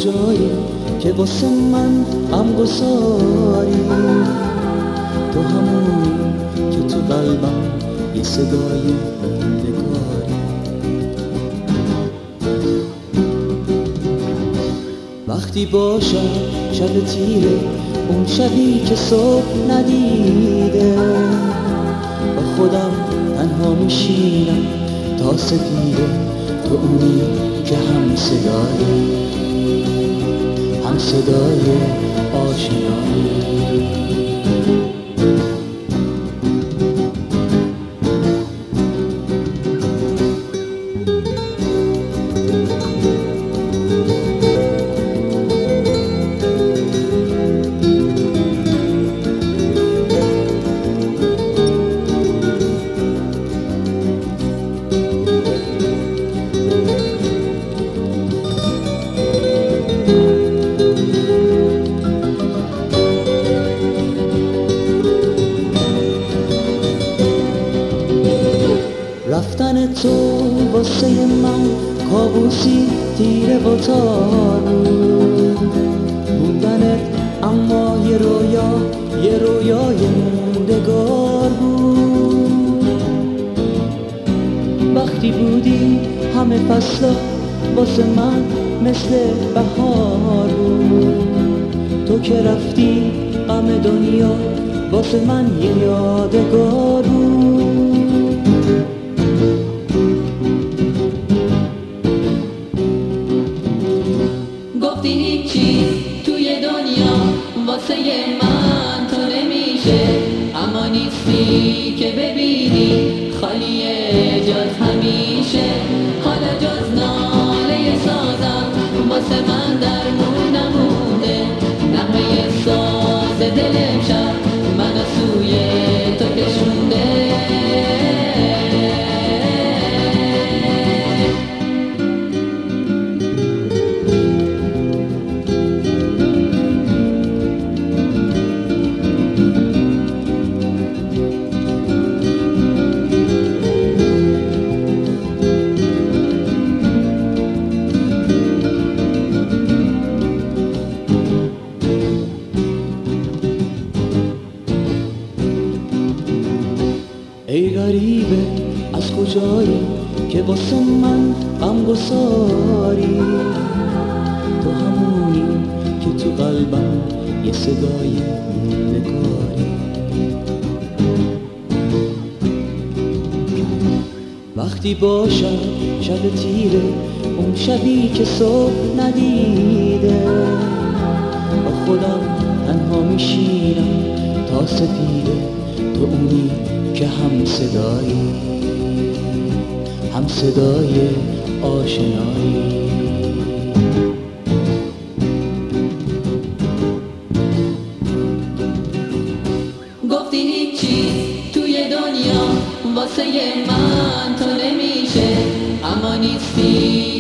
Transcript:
کجایی که واسه من غمگساری؟ تو همونی که تو قلبم یه صدای موندگاری. وقتی باشم شب تیره، اون شبی که صبح ندیده، با خودم تنها میشینم تا سپیده، تو اونی که هم صدای آشنایی. رفتن تو واسه من کابوسی تیره و تارو، موندنت اما یه رویای موندگار بود. وقتی بودی همه فصلا واسه من مثل بهار بود، تو که رفتی غم دنیا واسه من یه یادگار بود. گفتی هیچ چیز توی دنیا واسه من تو نمیشه، اما نیستی که ببینی خالیه جز همیشه. حالا جز ناله سازم واسه من درمون نمونده، نغمه ساز دل امشب منو سوی تو کشونده. ای غریبه از کجایی که واسه من غمگساری؟ تو همونی که تو قلبم یه صدای موندگاری. وقتی باشم شب تیره، اون شبی که صبح ندیده، با خودم تنها میشینم تا سپیده، تو اونی که هم صدای آشنایی. گفتی هیچ چیز توی دنیا واسه من تو نمیشه، اما نیستی